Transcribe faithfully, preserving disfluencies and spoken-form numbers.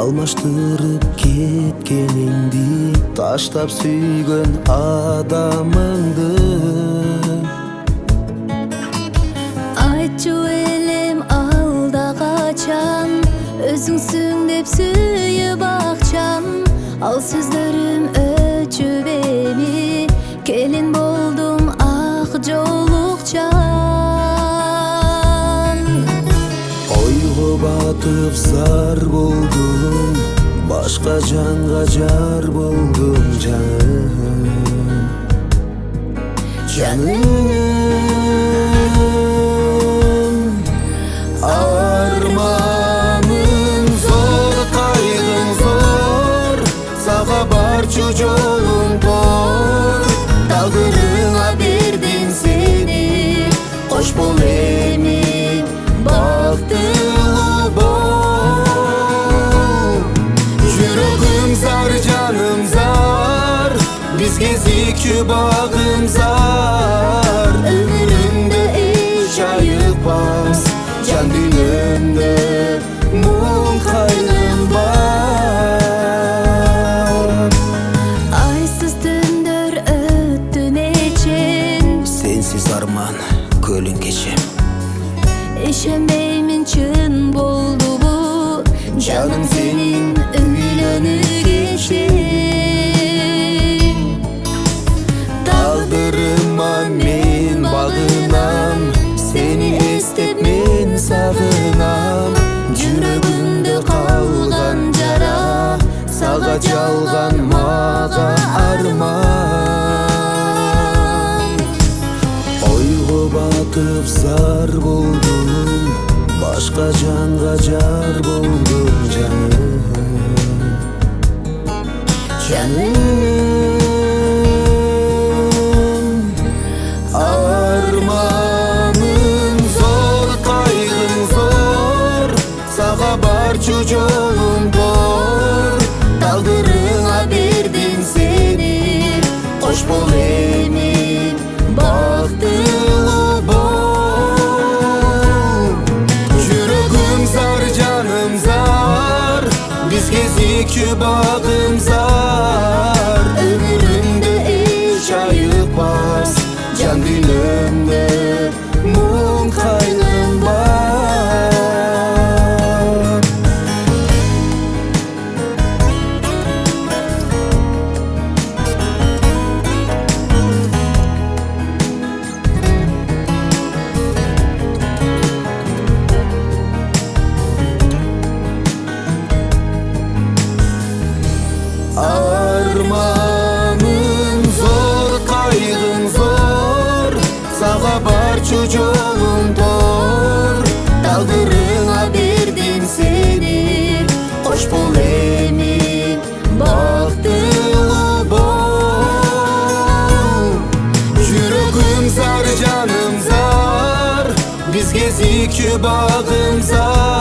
алмаштырып кеткениңди, таштап сүйгөн адамыңды. Айтчу элем алда качан, өзүңсүң деп сүйүп акчам. Ал сөздөрүм өчүп эми, келин болдум ак жолукчан. Ойго батып зар болдум, башка жанга жар болдум жаным. Жаным, арманым зор, кайгың зор, сага барчу жолуң тор. Тагдырыңа бердим сени, кош бол эми бактылуу бол. Жүрөгүм зар, жаным зар, бизге зикчү багым зар. Өмүрүмдө эч айыкпас, жан дүйнөмдө муң кайгым бар. Айсыз түндөр өттү нечен, Сенсиз арман көлүң кечем. ишенбеймин чын болдубу, жаным сенин үйлөнүү кечим. Тагдырыма мен багынам, сени эстеп мен сагынам. Жүрөгүмдө калган жара, сага жалган мага арман. Ойго батып зар болдум, башка жанга жар болдум жаным. Жаным, арманым зор, кайгың зор, сага барчу жолуң тор. Тагдырыңа бердим сени, кош бол эми бактылуу бол. Жүрөгүм зар, жаным зар, бизге зикчү багым зар. Өмүрүмдө эч айыкпас, жан дүйнөмдө муң кайгым бар. Арманым зор, кайгың зор, сага барчу жолуң тор. Тагдырыңа бердим сени, кош бол эми бактылуу бол. Жүрөгүм зар, жаным зар, бизге зикчү багым зар.